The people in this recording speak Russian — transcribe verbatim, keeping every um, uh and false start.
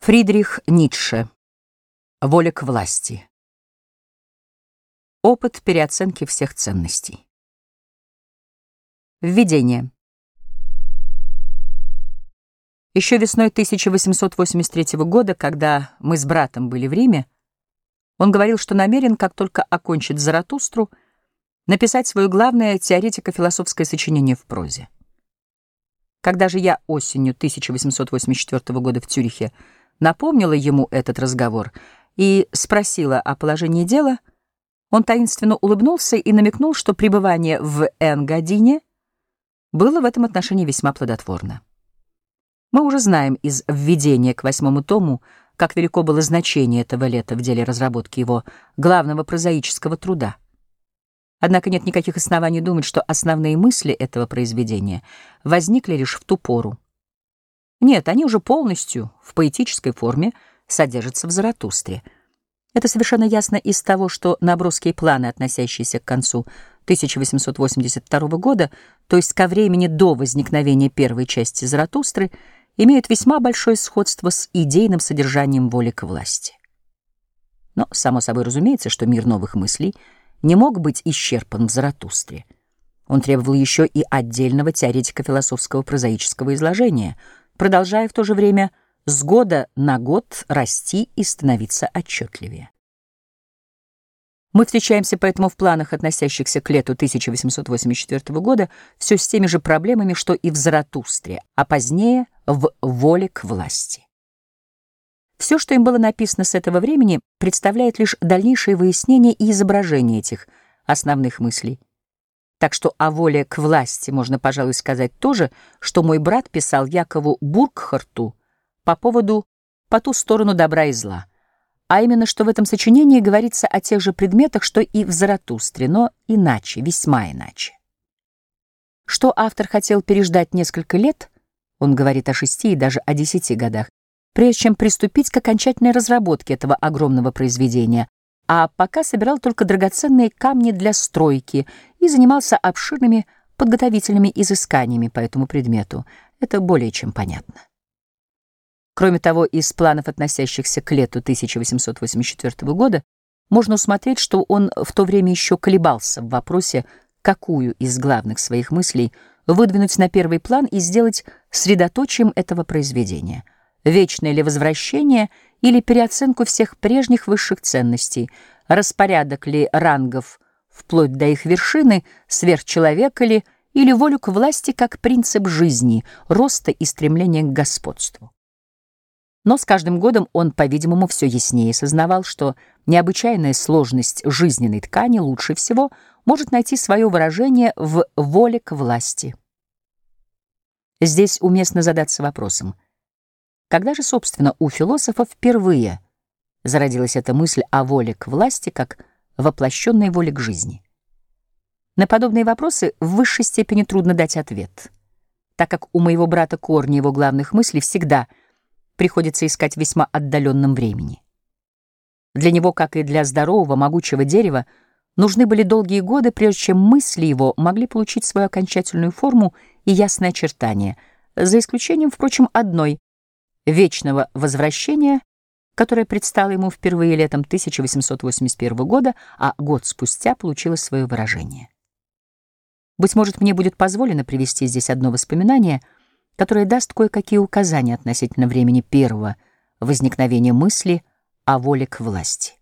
Фридрих Ницше. Воля к власти. Опыт переоценки всех ценностей. Введение. Еще весной тысяча восемьсот восемьдесят третьего года, когда мы с братом были в Риме, он говорил, что намерен, как только окончит Заратустру, написать свое главное теоретико-философское сочинение в прозе. Когда же я осенью тысяча восемьсот восемьдесят четвёртого года в Цюрихе напомнила ему этот разговор и спросила о положении дела, он таинственно улыбнулся и намекнул, что пребывание в Энгадине было в этом отношении весьма плодотворно. Мы уже знаем из введения к восьмому тому, как велико было значение этого лета в деле разработки его главного прозаического труда. Однако нет никаких оснований думать, что основные мысли этого произведения возникли лишь в ту пору. Нет, они уже полностью, в поэтической форме, содержатся в Заратустре. Это совершенно ясно из того, что наброски и планы, относящиеся к концу тысяча восемьсот восемьдесят второго года, то есть ко времени до возникновения первой части Заратустры, имеют весьма большое сходство с идейным содержанием воли к власти. Но, само собой разумеется, что мир новых мыслей не мог быть исчерпан в Заратустре. Он требовал еще и отдельного теоретико-философского прозаического изложения, продолжая в то же время с года на год расти и становиться отчетливее. Мы встречаемся поэтому в планах, относящихся к лету тысяча восемьсот восемьдесят четвёртого года, все с теми же проблемами, что и в Заратустре, а позднее в «Воле к власти». Все, что им было написано с этого времени, представляет лишь дальнейшее выяснение и изображение этих основных мыслей. Так что о воле к власти можно, пожалуй, сказать то же, что мой брат писал Якову Буркхарту по поводу «По ту сторону добра и зла», а именно, что в этом сочинении говорится о тех же предметах, что и в Заратустре, но иначе, весьма иначе. Что автор хотел переждать несколько лет, он говорит о шести и даже о десяти годах, прежде чем приступить к окончательной разработке этого огромного произведения, а пока собирал только драгоценные камни для стройки и занимался обширными подготовительными изысканиями по этому предмету. Это более чем понятно. Кроме того, из планов, относящихся к лету тысяча восемьсот восемьдесят четвёртого года, можно усмотреть, что он в то время еще колебался в вопросе, какую из главных своих мыслей выдвинуть на первый план и сделать средоточием этого произведения. Вечное ли возвращение или переоценку всех прежних высших ценностей, распорядок ли рангов вплоть до их вершины, сверхчеловека ли, или волю к власти как принцип жизни, роста и стремления к господству. Но с каждым годом он, по-видимому, все яснее сознавал, что необычайная сложность жизненной ткани лучше всего может найти свое выражение в воле к власти. Здесь уместно задаться вопросом: когда же, собственно, у философа впервые зародилась эта мысль о воле к власти как воплощенной воле к жизни? На подобные вопросы в высшей степени трудно дать ответ, так как у моего брата корни его главных мыслей всегда приходится искать в весьма отдаленном времени. Для него, как и для здорового, могучего дерева, нужны были долгие годы, прежде чем мысли его могли получить свою окончательную форму и ясное очертание, за исключением, впрочем, одной — вечного возвращения, которое предстало ему впервые летом тысяча восемьсот восемьдесят первого года, а год спустя получило свое выражение. Быть может, мне будет позволено привести здесь одно воспоминание, которое даст кое-какие указания относительно времени первого возникновения мысли о воле к власти.